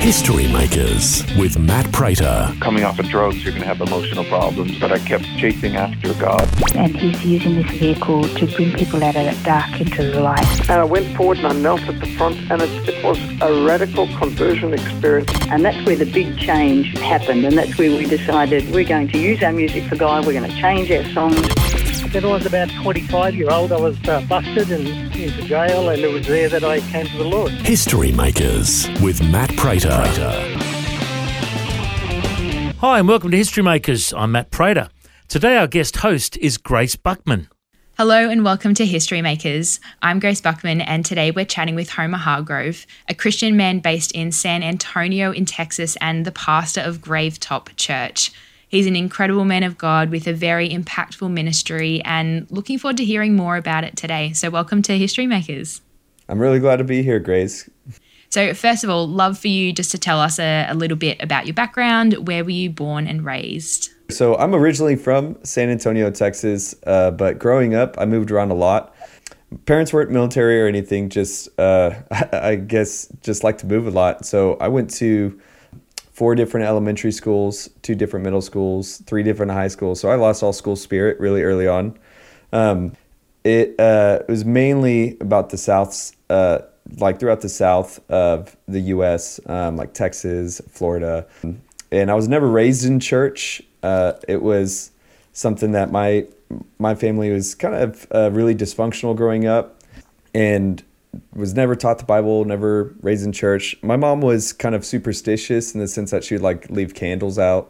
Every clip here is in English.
History Makers with Matt Prater. Coming off of drugs, you're going to have emotional problems, but I kept chasing after God. And he's using this vehicle to bring people out of that dark into the light. And I went forward and I knelt at the front, and it was a radical conversion experience. And that's where the big change happened, and that's where we decided we're going to use our music for God, we're going to change our songs. When I was about 25-year-old, I was busted and into jail, and it was there that I came to the Lord. History Makers with Matt Prater. Hi and welcome to History Makers. I'm Matt Prater. Today our guest host is Grace Buckman. Hello and welcome to History Makers. I'm Grace Buckman, and today we're chatting with Homer Hargrove, a Christian man based in San Antonio in Texas and the pastor of Gravetop Church. He's an incredible man of God with a very impactful ministry, and looking forward to hearing more about it today. So welcome to History Makers. I'm really glad to be here, Grace. So first of all, love for you just to tell us a little bit about your background. Where were you born and raised? So I'm originally from San Antonio, Texas, but growing up, I moved around a lot. Parents weren't military or anything, just I guess just like to move a lot. So I went to 4 different elementary schools, 2 different middle schools, 3 different high schools. So I lost all school spirit really early on. It was mainly about the South, like throughout the South of the U.S., like Texas, Florida. And I was never raised in church. It was something that my family was kind of really dysfunctional growing up, and was never taught the Bible, never raised in church. My mom was kind of superstitious in the sense that she would like leave candles out,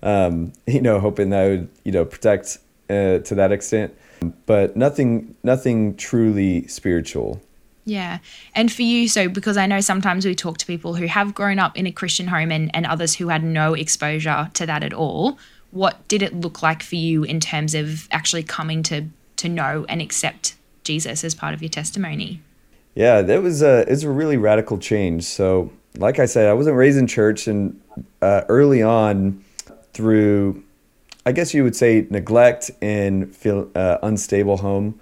hoping that would, protect to that extent, but nothing truly spiritual. Yeah. And for you, so because I know sometimes we talk to people who have grown up in a Christian home and others who had no exposure to that at all, what did it look like for you in terms of actually coming to know and accept Jesus as part of your testimony? Yeah, it was a really radical change. So like I said, I wasn't raised in church, and early on through, I guess you would say, neglect and feel unstable home,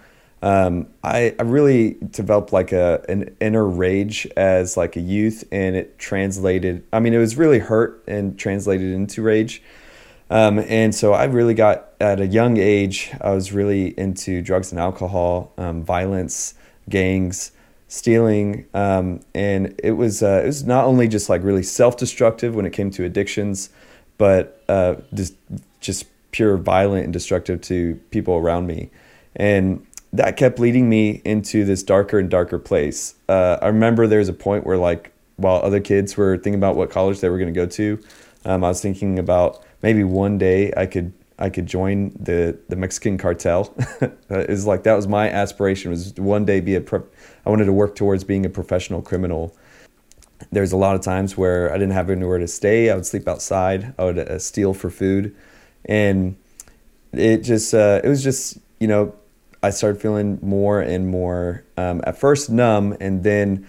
I really developed like an inner rage as like a youth, and it translated, it was really hurt and translated into rage. And so I really got, at a young age, I was really into drugs and alcohol, violence, gangs, stealing, and it was not only just like really self-destructive when it came to addictions, but just pure violent and destructive to people around me. And that kept leading me into this darker and darker place. I remember there was a point where, like, while other kids were thinking about what college they were going to go to, I was thinking about maybe one day I could join the Mexican cartel. It was like, that was my aspiration, was one day I wanted to work towards being a professional criminal. There's a lot of times where I didn't have anywhere to stay. I would sleep outside. I would steal for food. And it was just, I started feeling more and more, at first numb, and then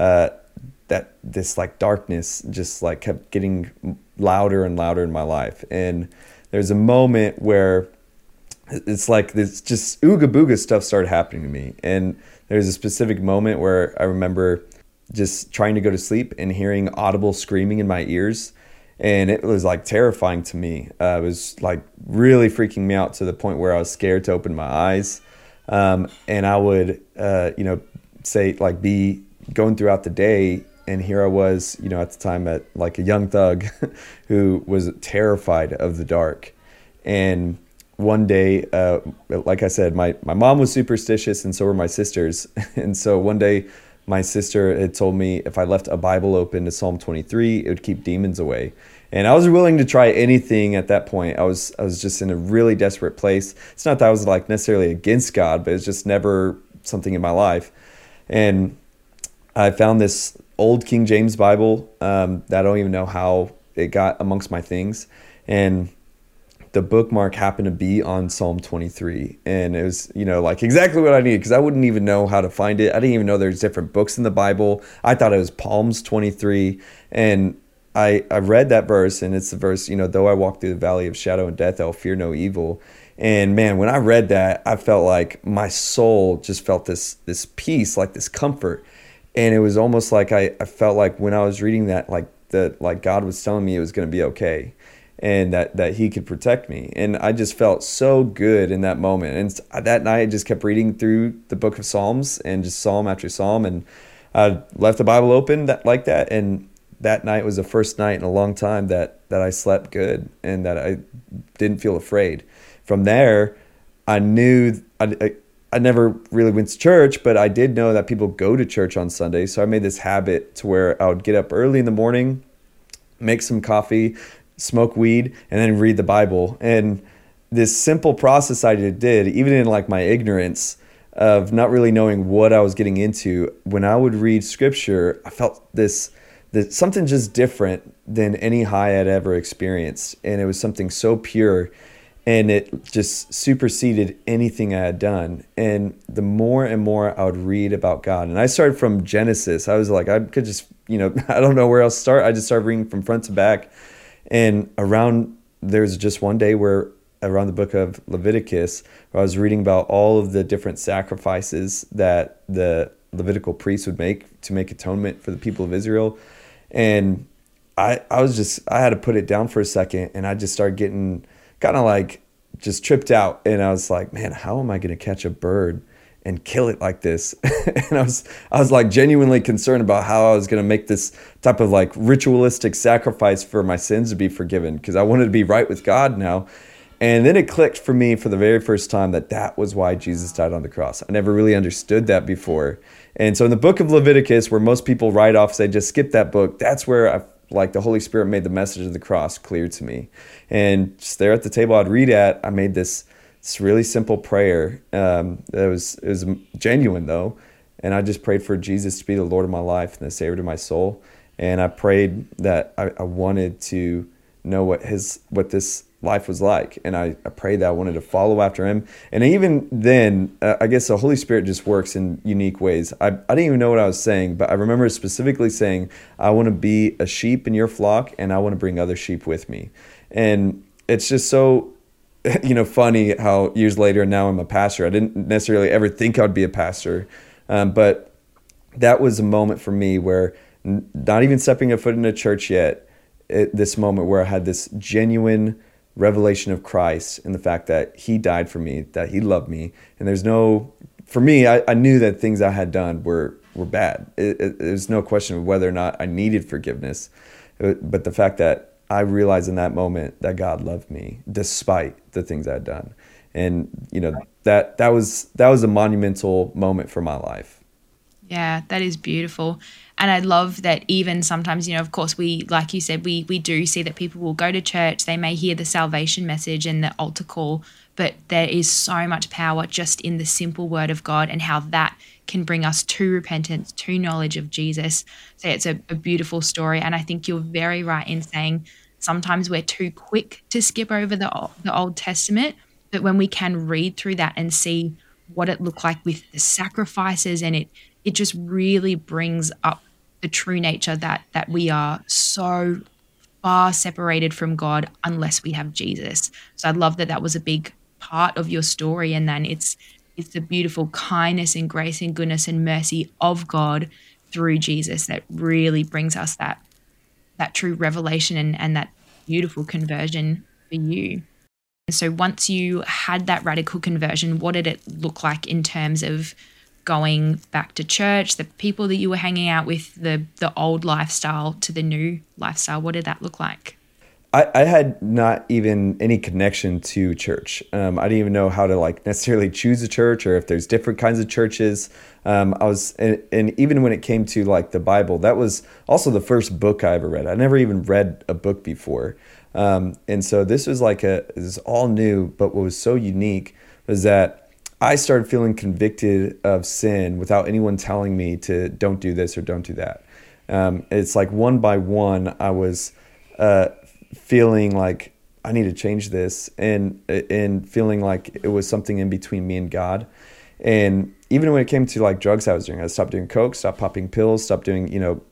this like darkness just like kept getting louder and louder in my life. And there's a moment where it's like this just ooga booga stuff started happening to me. And there's a specific moment where I remember just trying to go to sleep and hearing audible screaming in my ears. And it was like terrifying to me. It was like really freaking me out to the point where I was scared to open my eyes. And I would, say, like, be going throughout the day, and here I was, at the time, at like a young thug who was terrified of the dark. And one day, like I said, my mom was superstitious, and so were my sisters. And so one day, my sister had told me if I left a Bible open to Psalm 23, it would keep demons away. And I was willing to try anything at that point. I was just in a really desperate place. It's not that I was like necessarily against God, but it's just never something in my life. And I found this old King James Bible that I don't even know how it got amongst my things. And the bookmark happened to be on Psalm 23. And it was, like exactly what I needed, because I wouldn't even know how to find it. I didn't even know there's different books in the Bible. I thought it was Psalms 23. And I read that verse, and it's the verse, though I walk through the valley of shadow and death, I'll fear no evil. And man, when I read that, I felt like my soul just felt this peace, like this comfort. And it was almost like I felt like when I was reading that, like that like God was telling me it was going to be okay, and that he could protect me. And I just felt so good in that moment. And that night I just kept reading through the book of Psalms, and just psalm after psalm, and I left the Bible open like that. And that night was the first night in a long time that I slept good and that I didn't feel afraid. From there, I knew I never really went to church, but I did know that people go to church on Sunday. So I made this habit to where I would get up early in the morning, make some coffee, smoke weed, and then read the Bible. And this simple process I did, even in like my ignorance of not really knowing what I was getting into, when I would read scripture, I felt this something just different than any high I'd ever experienced. And it was something so pure, and it just superseded anything I had done. And the more and more I would read about God, and I started from Genesis. I was like, I could just, I don't know where else to start. I just started reading from front to back. And there's just one day where around the book of Leviticus, where I was reading about all of the different sacrifices that the Levitical priests would make to make atonement for the people of Israel. And I had to put it down for a second, and I just started getting kind of like just tripped out. And I was like, man, how am I going to catch a bird and kill it like this? And I was like genuinely concerned about how I was going to make this type of like ritualistic sacrifice for my sins to be forgiven, because I wanted to be right with God now. And then it clicked for me for the very first time that was why Jesus died on the cross. I never really understood that before. And so in the book of Leviticus, where most people write off, say, just skip that book, that's where the Holy Spirit made the message of the cross clear to me. And just there at the table I'd read at, I made this really simple prayer. It was genuine though. And I just prayed for Jesus to be the Lord of my life and the Savior of my soul. And I prayed that I wanted to know what this life was like. And I prayed that I wanted to follow after him. And even then, I guess the Holy Spirit just works in unique ways. I didn't even know what I was saying, but I remember specifically saying, I want to be a sheep in your flock, and I want to bring other sheep with me. And it's just so, funny how years later, now I'm a pastor. I didn't necessarily ever think I'd be a pastor. But that was a moment for me where not even stepping a foot in a church yet, this moment where I had this genuine revelation of Christ and the fact that he died for me, that he loved me. And for me, I knew that things I had done were bad. There's no question of whether or not I needed forgiveness. But the fact that I realized in that moment that God loved me despite the things I had done. And, that was a monumental moment for my life. Yeah, that is beautiful. And I love that even sometimes, of course, like you said, we do see that people will go to church, they may hear the salvation message and the altar call, but there is so much power just in the simple word of God and how that can bring us to repentance, to knowledge of Jesus. So it's a beautiful story. And I think you're very right in saying sometimes we're too quick to skip over the Old Testament, but when we can read through that and see what it looked like with the sacrifices, and it just really brings up the true nature that we are so far separated from God unless we have Jesus. So I love that was a big part of your story, and then it's the beautiful kindness and grace and goodness and mercy of God through Jesus that really brings us that true revelation and that beautiful conversion for you. So once you had that radical conversion, what did it look like in terms of going back to church, the people that you were hanging out with, the old lifestyle to the new lifestyle? What did that look like? I had not even any connection to church. I didn't even know how to necessarily choose a church or if there's different kinds of churches. And even when it came to the Bible, that was also the first book I ever read. I never even read a book before. And so this was this is all new, but what was so unique was that I started feeling convicted of sin without anyone telling me to don't do this or don't do that. It's one by one, I was feeling like I need to change this and feeling like it was something in between me and God. And even when it came to drugs I was doing, I stopped doing coke, stopped popping pills, stopped doing,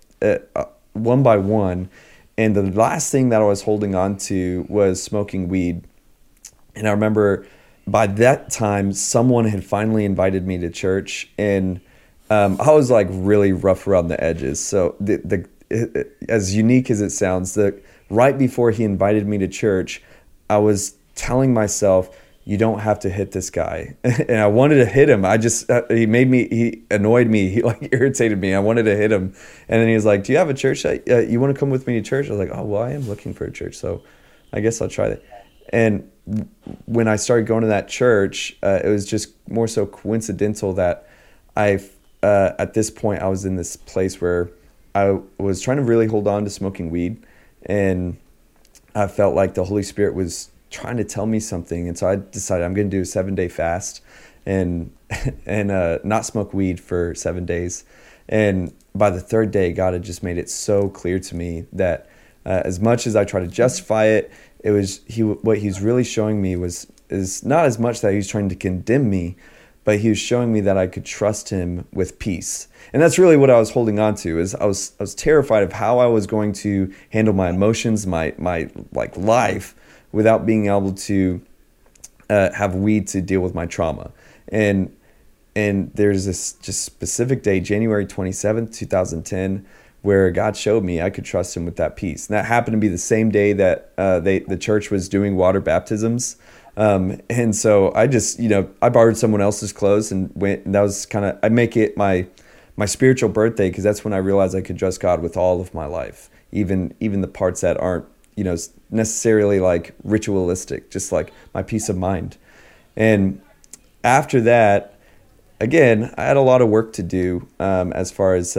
one by one. And the last thing that I was holding on to was smoking weed. And I remember by that time, someone had finally invited me to church, and I was really rough around the edges. So as unique as it sounds, that right before he invited me to church, I was telling myself, you don't have to hit this guy. And I wanted to hit him. He annoyed me. He like irritated me. I wanted to hit him. And then he was like, do you have a church? You want to come with me to church? I was like, oh, well, I am looking for a church. So I guess I'll try that. And when I started going to that church, it was just more so coincidental that at this point, I was in this place where I was trying to really hold on to smoking weed. And I felt like the Holy Spirit was trying to tell me something. And so I decided I'm going to do a 7-day fast and not smoke weed for 7 days. And by the third day, God had just made it so clear to me that as much as I try to justify it, what he's really showing me is not as much that he was trying to condemn me, but he was showing me that I could trust him with peace. And that's really what I was holding on to. Is I was terrified of how I was going to handle my emotions, my like life, without being able to have weed to deal with my trauma. And there's this just specific day, January 27th, 2010, where God showed me I could trust him with that peace. And that happened to be the same day that the church was doing water baptisms. And so I just, I borrowed someone else's clothes and went, and that was I make it my spiritual birthday, because that's when I realized I could trust God with all of my life, even the parts that aren't, necessarily like ritualistic, just like my peace of mind. And after that, again, I had a lot of work to do as far as,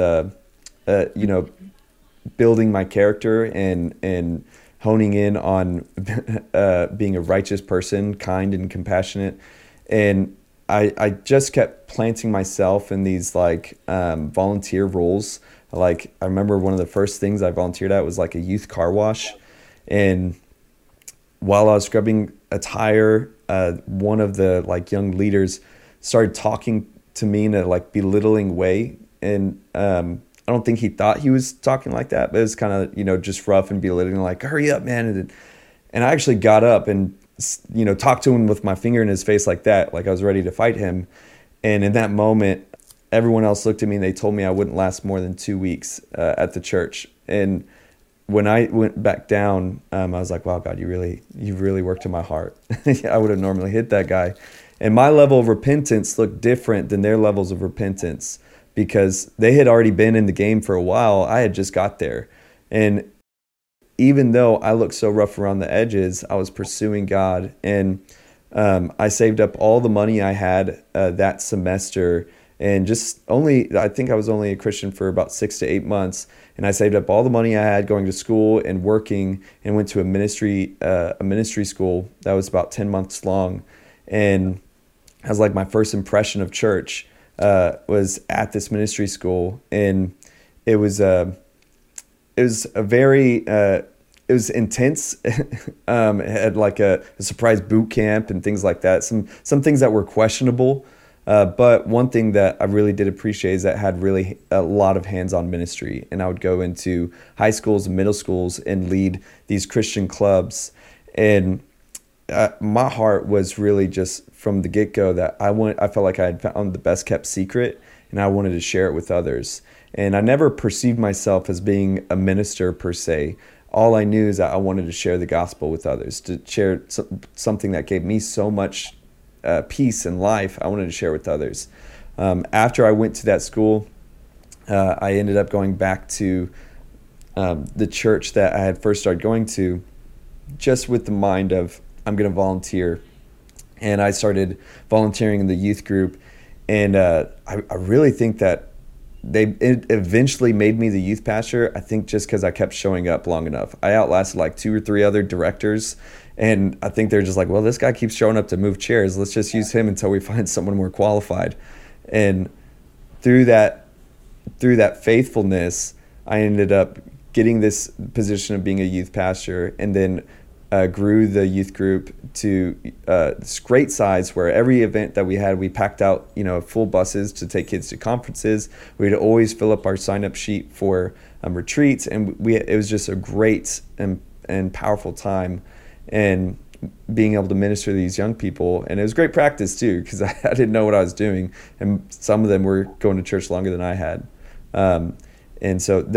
building my character and honing in on being a righteous person, kind and compassionate. And I just kept planting myself in these volunteer roles. Like, I remember one of the first things I volunteered at was like a youth car wash. And while I was scrubbing a tire, one of the young leaders started talking to me in a belittling way. And I don't think he thought he was talking like that, but it was kind of, just rough and belittling, like, hurry up, man. And I actually got up and, talked to him with my finger in his face like that, like I was ready to fight him. And in that moment, everyone else looked at me and they told me I wouldn't last more than 2 weeks at the church. And when I went back down, I was like, wow, God, you really worked in my heart. I would have normally hit that guy. And my level of repentance looked different than their levels of repentance, because they had already been in the game for a while. I had just got there. And even though I looked so rough around the edges, I was pursuing God. And I saved up all the money I had that semester. And I think I was only a Christian for about 6 to 8 months. And I saved up all the money I had going to school and working, and went to a ministry school that was about 10 months long. And I was like, my first impression of church was at this ministry school. And it was intense. It had like a surprise boot camp and things like that. Some things that were questionable. But one thing that I really did appreciate is that it had really a lot of hands-on ministry. And I would go into high schools and middle schools and lead these Christian clubs. And my heart was really just from the get-go that I felt like I had found the best kept secret, and I wanted to share it with others. And I never perceived myself as being a minister per se. All I knew is that I wanted to share the gospel with others, to share something that gave me so much peace in life. I wanted to share with others. After I went to that school, I ended up going back to the church that I had first started going to, just with the mind of, I'm going to volunteer. And I started volunteering in the youth group. And I really think that it eventually made me the youth pastor. I think just because I kept showing up long enough. I outlasted like 2 or 3 other directors. And I think they're just like, well, this guy keeps showing up to move chairs. Let's just use him until we find someone more qualified. And through that faithfulness, I ended up getting this position of being a youth pastor, and then grew the youth group to this great size where every event that we had, we packed out, full buses to take kids to conferences. We'd always fill up our sign-up sheet for retreats, and it was just a great and powerful time, and being able to minister to these young people. And it was great practice too, because I didn't know what I was doing, and some of them were going to church longer than I had. And so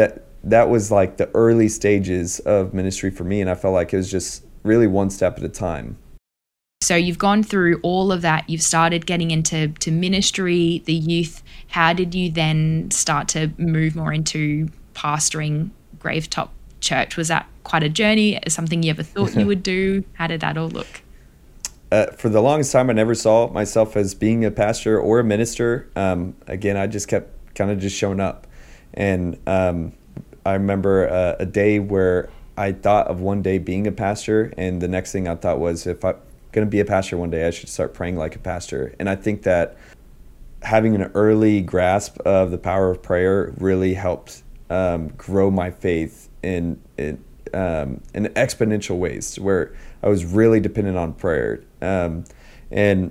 that was like the early stages of ministry for me, and I felt like it was just really one step at a time. So you've gone through all of that. You've started getting into ministry, the youth. How did you then start to move more into pastoring Gravetop Church? Was that quite a journey? Something you ever thought you would do? How did that all look? For the longest time, I never saw myself as being a pastor or a minister. Again, I just kept kind of just showing up. And I remember a day where I thought of one day being a pastor, and the next thing I thought was, if I'm going to be a pastor one day, I should start praying like a pastor. And I think that having an early grasp of the power of prayer really helped grow my faith in exponential ways, where I was really dependent on prayer. And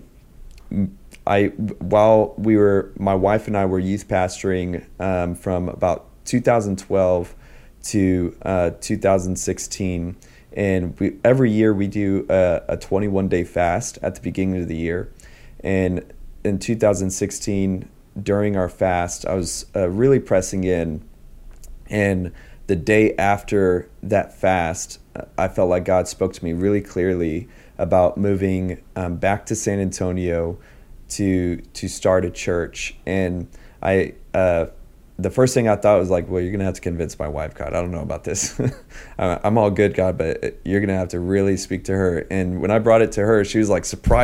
while my wife and I were youth pastoring from about 2012 to 2016, and every year we do a 21-day fast at the beginning of the year. And in 2016, during our fast, I was really pressing in, and the day after that fast, I felt like God spoke to me really clearly about moving back to San Antonio to start a church. And the first thing I thought was like, well, you're going to have to convince my wife, God. I don't know about this. I'm all good, God, but you're going to have to really speak to her. And when I brought it to her, she was like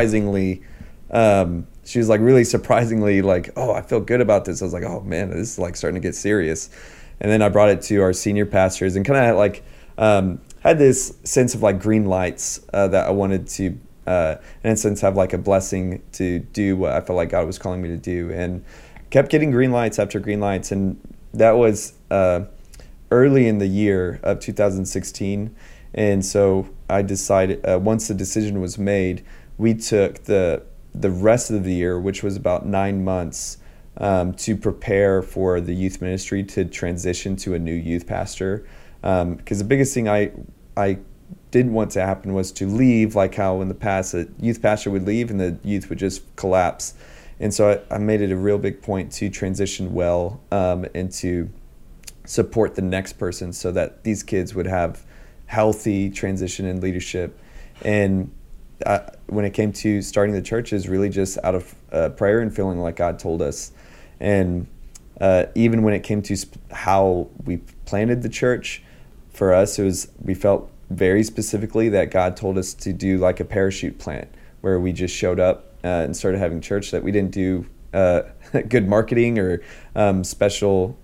really surprisingly like, oh, I feel good about this. I was like, oh man, this is like starting to get serious. And then I brought it to our senior pastors and kind of like had this sense of like green lights that I wanted to, in a sense, have like a blessing to do what I felt like God was calling me to do, and kept getting green lights after green lights. And that was early in the year of 2016. And so I decided, once the decision was made, we took the rest of the year, which was about 9 months, to prepare for the youth ministry to transition to a new youth pastor. Because the biggest thing I didn't want to happen was to leave, like how in the past a youth pastor would leave and the youth would just collapse. And so I made it a real big point to transition well, and to support the next person so that these kids would have healthy transition in leadership. And when it came to starting the church, is really just out of prayer and feeling like God told us. And even when it came to how we planted the church, for us, we felt very specifically that God told us to do like a parachute plant, where we just showed up and started having church, that we didn't do good marketing or special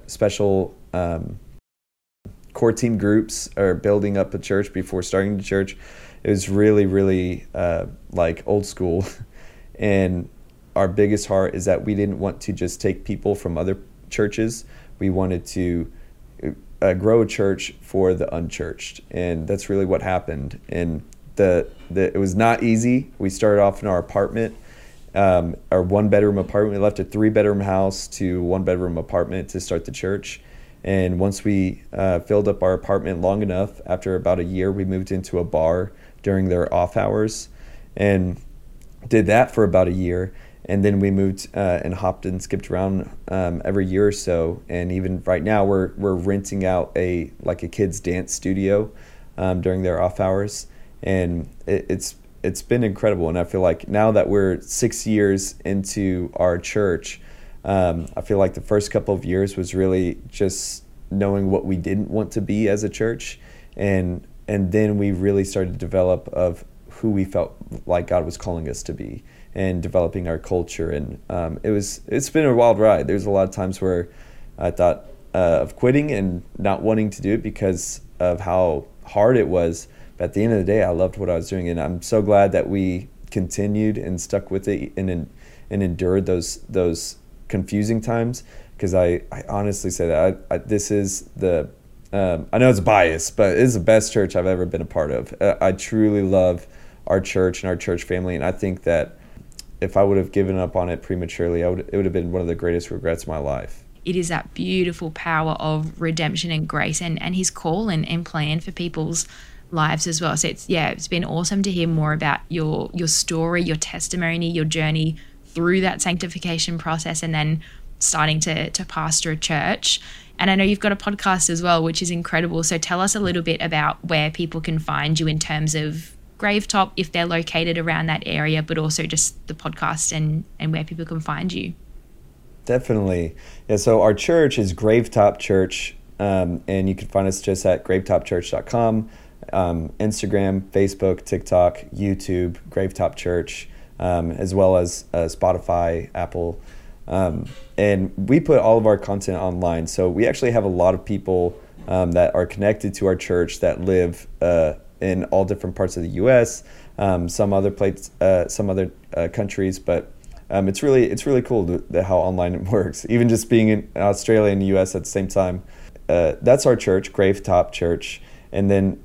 core team groups or building up a church before starting the church. It was really, really like old school. And our biggest heart is that we didn't want to just take people from other churches. We wanted to grow a church for the unchurched. And that's really what happened. And it was not easy. We started off in our apartment, our 1-bedroom apartment. We left a 3-bedroom house to 1-bedroom apartment to start the church. And once we filled up our apartment long enough, after about a year, we moved into a bar during their off hours and did that for about a year. And then we moved and hopped and skipped around every year or so. And even right now, we're renting out a kids dance studio during their off hours. And it's been incredible. And I feel like now that we're 6 years into our church, I feel like the first couple of years was really just knowing what we didn't want to be as a church. And then we really started to develop of who we felt like God was calling us to be, and developing our culture. And it's been a wild ride. There's a lot of times where I thought of quitting and not wanting to do it because of how hard it was. But at the end of the day, I loved what I was doing, and I'm so glad that we continued and stuck with it and endured those confusing times. Because I honestly say that this is the I know it's biased, but it is the best church I've ever been a part of. I truly love our church and our church family, and I think that if I would have given up on it prematurely, it would have been one of the greatest regrets of my life. It is that beautiful power of redemption and grace and his call and plan for people's lives as well. So it's been awesome to hear more about your story, your testimony, your journey through that sanctification process, and then starting to pastor a church. And I know you've got a podcast as well, which is incredible. So tell us a little bit about where people can find you in terms of Gravetop, if they're located around that area, but also just the podcast and where people can find you. Definitely. Yeah, so our church is Gravetop Church, and you can find us just at gravetopchurch.com, Instagram, Facebook, TikTok, YouTube, Gravetop Church, as well as Spotify, Apple. And we put all of our content online. So we actually have a lot of people that are connected to our church that live in all different parts of the U.S., some other countries, but it's really cool how online it works. Even just being in Australia and the U.S. at the same time. That's our church, Gravetop Church. And then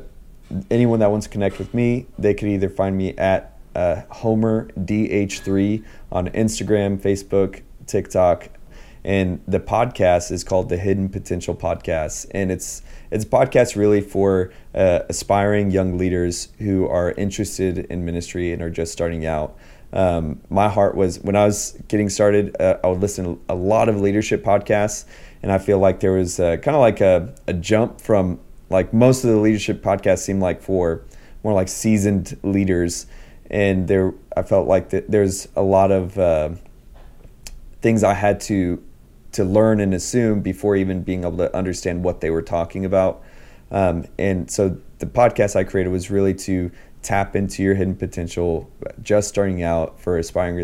anyone that wants to connect with me, they could either find me at Homer DH3 on Instagram, Facebook, TikTok, and the podcast is called the Hidden Potential Podcast, and it's a podcast really for aspiring young leaders who are interested in ministry and are just starting out. My heart was, when I was getting started, I would listen to a lot of leadership podcasts, and I feel like there was kind of like a jump from, like, most of the leadership podcasts seem like for more like seasoned leaders, and I felt like there's a lot of things I had to learn and assume before even being able to understand what they were talking about. And so the podcast I created was really to tap into your hidden potential, just starting out, for aspiring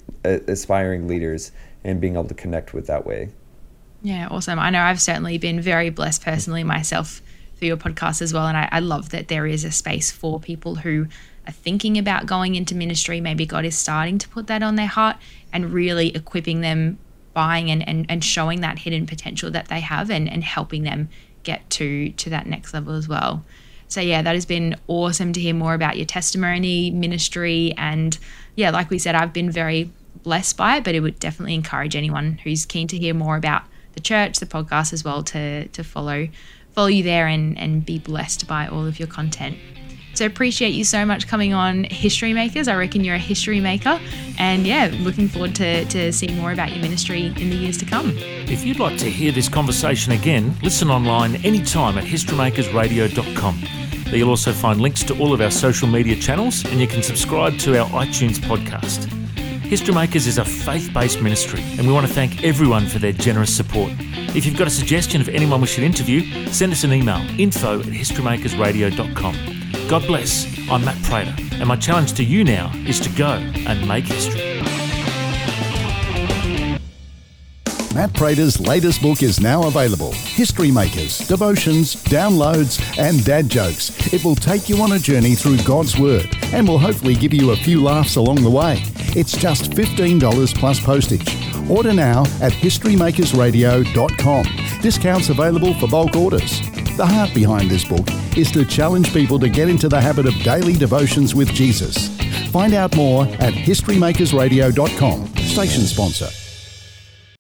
leaders, and being able to connect with that way. Yeah, awesome. I know I've certainly been very blessed personally myself through your podcast as well. And I love that there is a space for people who are thinking about going into ministry. Maybe God is starting to put that on their heart and really equipping them, buying and showing that hidden potential that they have, and helping them get to that next level as well. So yeah, that has been awesome to hear more about your testimony, ministry, and yeah, like we said, I've been very blessed by it, but it would definitely encourage anyone who's keen to hear more about the church, the podcast as well, to follow you there and be blessed by all of your content. So appreciate you so much coming on History Makers. I reckon you're a history maker, and yeah, looking forward to seeing more about your ministry in the years to come. If you'd like to hear this conversation again, listen online anytime at historymakersradio.com. There you'll also find links to all of our social media channels, and you can subscribe to our iTunes podcast. History Makers is a faith-based ministry, and we want to thank everyone for their generous support. If you've got a suggestion of anyone we should interview, send us an email, info@historymakersradio.com. God bless. I'm Matt Prater, and my challenge to you now is to go and make history. Matt Prater's latest book is now available. History Makers, Devotions, Downloads and Dad Jokes. It will take you on a journey through God's Word and will hopefully give you a few laughs along the way. It's just $15 plus postage. Order now at historymakersradio.com. Discounts available for bulk orders. The heart behind this book is to challenge people to get into the habit of daily devotions with Jesus. Find out more at historymakersradio.com. Station sponsor.